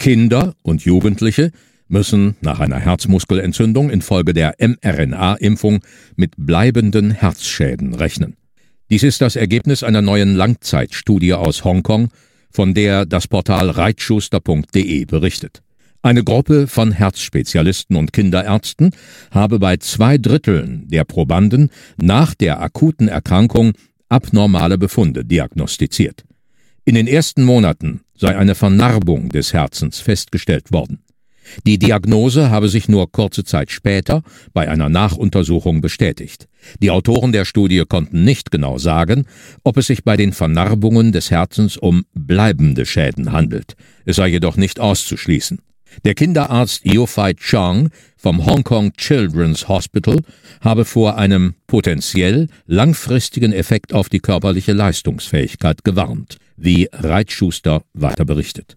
Kinder und Jugendliche müssen nach einer Herzmuskelentzündung infolge der mRNA-Impfung mit bleibenden Herzschäden rechnen. Dies ist das Ergebnis einer neuen Langzeitstudie aus Hongkong, von der das Portal reitschuster.de berichtet. Eine Gruppe von Herzspezialisten und Kinderärzten habe bei 2/3 der Probanden nach der akuten Erkrankung abnormale Befunde diagnostiziert. In den ersten Monaten sei eine Vernarbung des Herzens festgestellt worden. Die Diagnose habe sich nur kurze Zeit später bei einer Nachuntersuchung bestätigt. Die Autoren der Studie konnten nicht genau sagen, ob es sich bei den Vernarbungen des Herzens um bleibende Schäden handelt. Es sei jedoch nicht auszuschließen. Der Kinderarzt Yofei Chong vom Hong Kong Children's Hospital habe vor einem potenziell langfristigen Effekt auf die körperliche Leistungsfähigkeit gewarnt, wie Reitschuster weiter berichtet.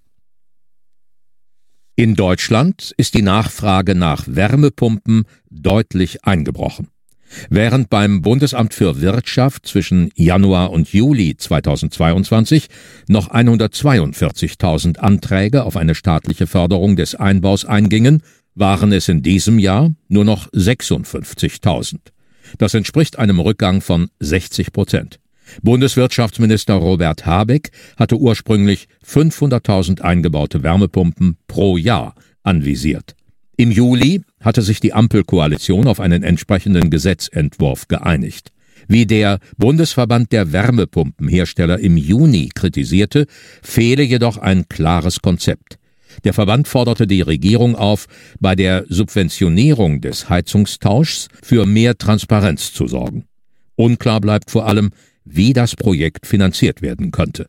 In Deutschland ist die Nachfrage nach Wärmepumpen deutlich eingebrochen. Während beim Bundesamt für Wirtschaft zwischen Januar und Juli 2022 noch 142.000 Anträge auf eine staatliche Förderung des Einbaus eingingen, waren es in diesem Jahr nur noch 56.000. Das entspricht einem Rückgang von 60%. Bundeswirtschaftsminister Robert Habeck hatte ursprünglich 500.000 eingebaute Wärmepumpen pro Jahr anvisiert. Im Juli hatte sich die Ampelkoalition auf einen entsprechenden Gesetzentwurf geeinigt. Wie der Bundesverband der Wärmepumpenhersteller im Juni kritisierte, fehle jedoch ein klares Konzept. Der Verband forderte die Regierung auf, bei der Subventionierung des Heizungstauschs für mehr Transparenz zu sorgen. Unklar bleibt vor allem, wie das Projekt finanziert werden könnte.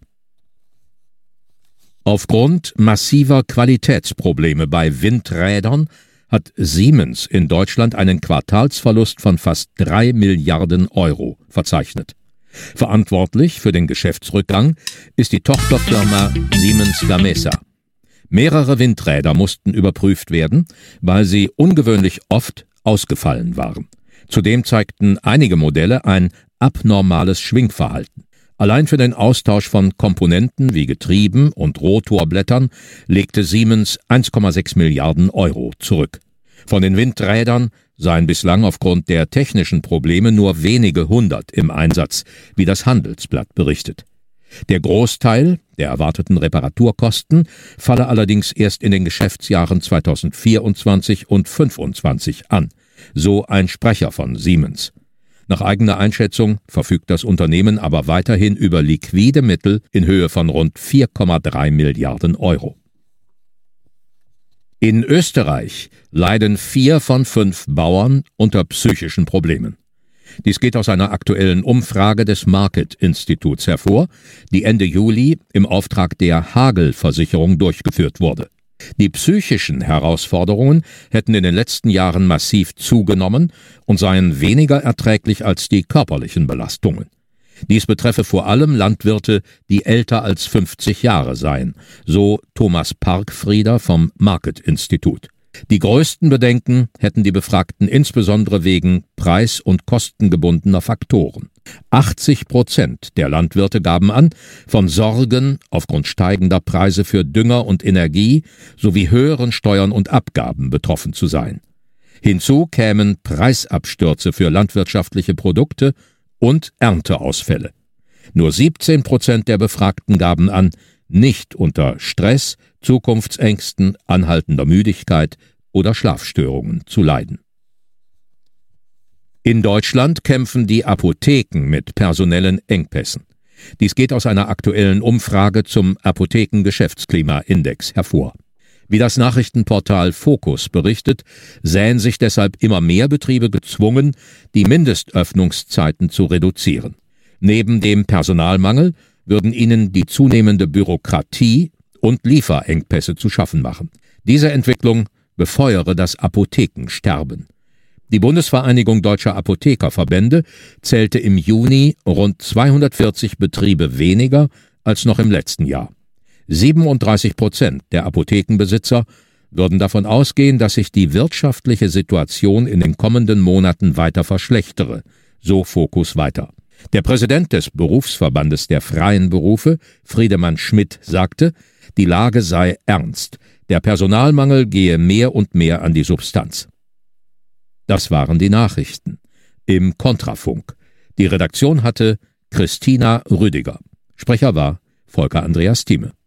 Aufgrund massiver Qualitätsprobleme bei Windrädern hat Siemens in Deutschland einen Quartalsverlust von fast 3 Milliarden Euro verzeichnet. Verantwortlich für den Geschäftsrückgang ist die Tochterfirma Siemens Gamesa. Mehrere Windräder mussten überprüft werden, weil sie ungewöhnlich oft ausgefallen waren. Zudem zeigten einige Modelle ein abnormales Schwingverhalten. Allein für den Austausch von Komponenten wie Getrieben und Rotorblättern legte Siemens 1,6 Milliarden Euro zurück. Von den Windrädern seien bislang aufgrund der technischen Probleme nur wenige hundert im Einsatz, wie das Handelsblatt berichtet. Der Großteil der erwarteten Reparaturkosten falle allerdings erst in den Geschäftsjahren 2024 und 2025 an, so ein Sprecher von Siemens. Nach eigener Einschätzung verfügt das Unternehmen aber weiterhin über liquide Mittel in Höhe von rund 4,3 Milliarden Euro. In Österreich leiden 4 von 5 Bauern unter psychischen Problemen. Dies geht aus einer aktuellen Umfrage des Market-Instituts hervor, die Ende Juli im Auftrag der Hagel-Versicherung durchgeführt wurde. Die psychischen Herausforderungen hätten in den letzten Jahren massiv zugenommen und seien weniger erträglich als die körperlichen Belastungen. Dies betreffe vor allem Landwirte, die älter als 50 Jahre seien, so Thomas Parkfrieder vom Market-Institut. Die größten Bedenken hätten die Befragten insbesondere wegen preis- und kostengebundener Faktoren. 80% der Landwirte gaben an, von Sorgen aufgrund steigender Preise für Dünger und Energie sowie höheren Steuern und Abgaben betroffen zu sein. Hinzu kämen Preisabstürze für landwirtschaftliche Produkte und Ernteausfälle. Nur 17% der Befragten gaben an, nicht unter Stress, Zukunftsängsten, anhaltender Müdigkeit oder Schlafstörungen zu leiden. In Deutschland kämpfen die Apotheken mit personellen Engpässen. Dies geht aus einer aktuellen Umfrage zum Apothekengeschäftsklimaindex hervor. Wie das Nachrichtenportal Focus berichtet, sähen sich deshalb immer mehr Betriebe gezwungen, die Mindestöffnungszeiten zu reduzieren. Neben dem Personalmangel würden ihnen die zunehmende Bürokratie und Lieferengpässe zu schaffen machen. Diese Entwicklung befeuere das Apothekensterben. Die Bundesvereinigung Deutscher Apothekerverbände zählte im Juni rund 240 Betriebe weniger als noch im letzten Jahr. 37% der Apothekenbesitzer würden davon ausgehen, dass sich die wirtschaftliche Situation in den kommenden Monaten weiter verschlechtere, so Focus weiter. Der Präsident des Berufsverbandes der freien Berufe, Friedemann Schmidt, sagte, die Lage sei ernst. Der Personalmangel gehe mehr und mehr an die Substanz. Das waren die Nachrichten im Kontrafunk. Die Redaktion hatte Christina Rüdiger. Sprecher war Volker Andreas Thieme.